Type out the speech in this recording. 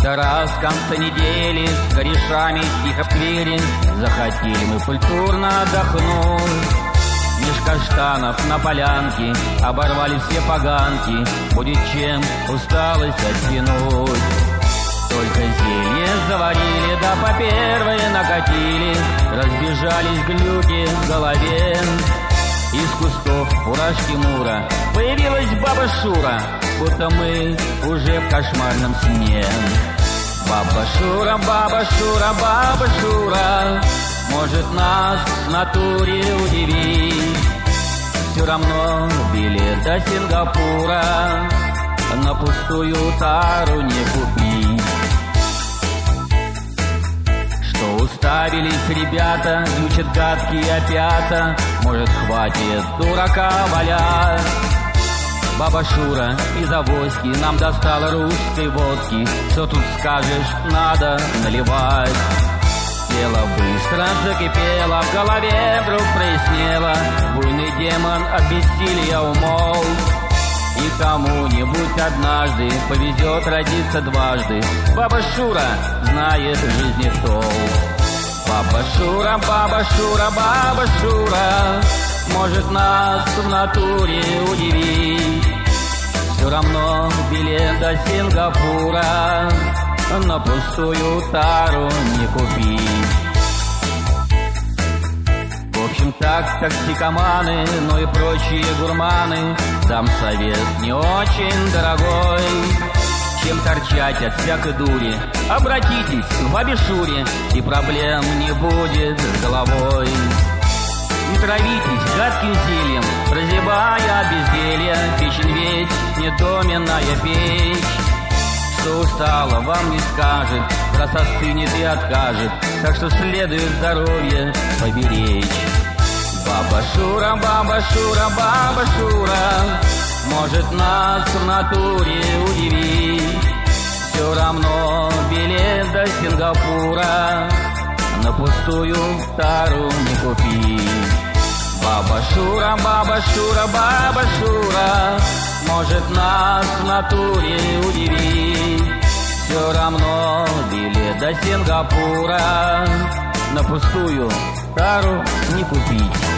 Как-то раз в конце недели с корешами тихо в сквере захотели мы культурно отдохнуть. Меж каштанов на полянке оборвали все поганки, будет чем усталость оттянуть. Только зелье заварили, да по первой накатили, разбежались глюки в голове. Из кустов фуражки Мура появилась баба Шура, будто мы уже в кошмарном сне. Баба Шура, баба Шура, баба Шура, может нас в натуре удивить. Все равно билет до Сингапура на пустую тару не купить. Что уставились ребята, ключат гадкие опята, может, хватит дурака валять. Баба Шура из авоськи нам достала русской водки, что тут скажешь, надо наливать. Дело быстро закипело, в голове вдруг прояснело, буйный демон от бессилия умолк. И кому-нибудь однажды повезет родиться дважды, баба Шура знает в жизни толк. Баба Шура, баба Шура, баба Шура, может нас в натуре удивить. Все равно билет до Сингапура на пустую тару не купить. В общем, так токсикоманы, но и прочие гурманы, дам совет не очень дорогой. Чем торчать от всякой дури, обратитесь к бабе Шуре, и проблем не будет с головой. Не травитесь гадким зельем, прозябая от безделья, печень ведь не доменная печь. Что устала, вам не скажет, раз остынет и откажет, так что следует здоровье поберечь. Баба Шура, баба Шура, баба Шура, может нас в натуре удивить. Все равно билет до Сингапура на пустую тару не купить. Баба Шура, баба Шура, баба Шура, может нас в натуре удивить. Все равно билет до Сингапура на пустую тару не купить.